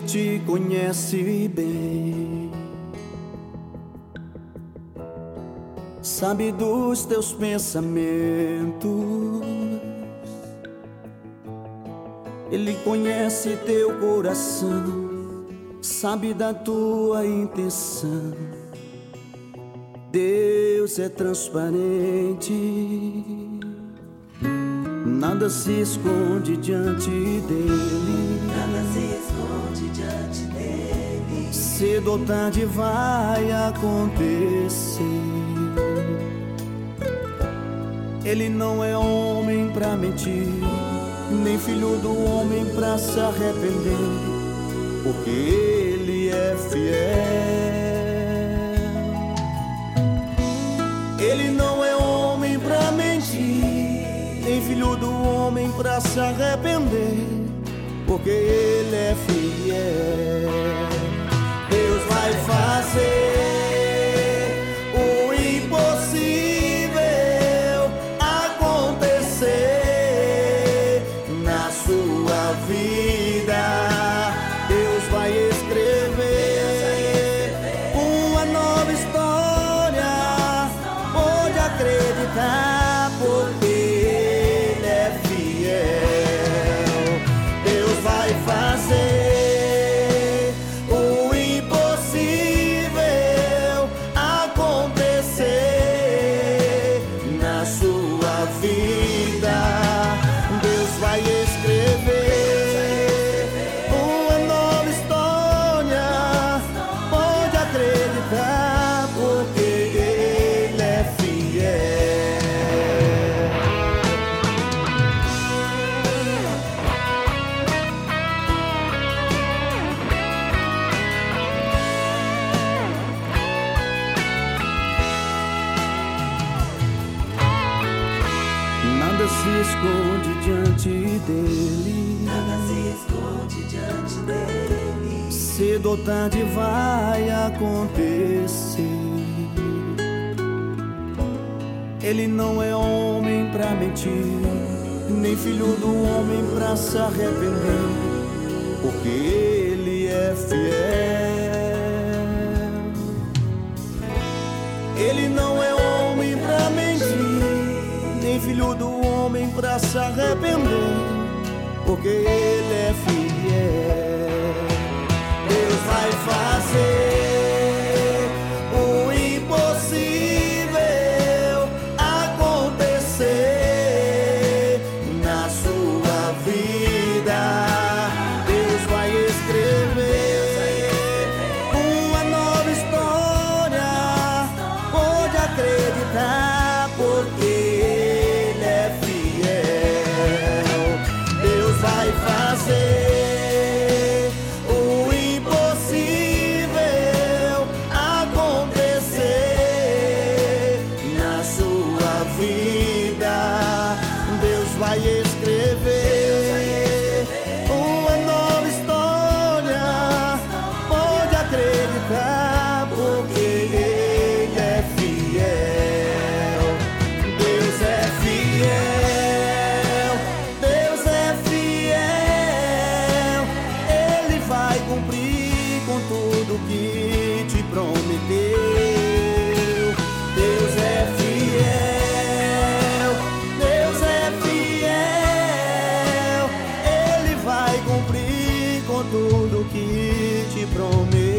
te conhece bem, sabe dos teus pensamentos. Ele conhece teu coração, sabe da tua intenção. Deus é transparente, nada se esconde diante dele. Nada se esconde diante dele. Cedo ou tarde vai acontecer. Ele não é homem pra mentir, nem filho do homem pra se arrepender, porque ele é fiel. Ele não é homem pra mentir, nem filho do homem pra se arrepender, porque ele é fiel. Deus vai fazer o impossível acontecer na sua vida. Deus vai escrever uma nova história, pode acreditar, porque ele é fiel. Deus vai fazer o impossível acontecer na sua vida. Deus vai escrever uma nova história, pode acreditar, porque ele é fiel. Nada se esconde diante dele. Nada se esconde diante dele. Cedo ou tarde vai acontecer. Ele não é homem pra mentir, nem filho do homem pra se arrepender, porque ele é fiel. Ele não é homem pra mentir, nem filho do homem pra se arrepender, porque ele é fiel. Deus vai fazer o impossível acontecer na sua vida. Deus vai escrever uma nova história, pode acreditar, porque ele é fiel. Deus vai fazer o impossível acontecer na sua vida. Deus vai escrever uma nova história, pode acreditar, porque ele é fiel. Deus é fiel, Deus é fiel. Ele vai cumprir com tudo que te prometeu. Deus é fiel, Deus é fiel. Ele vai cumprir com tudo que te prometeu.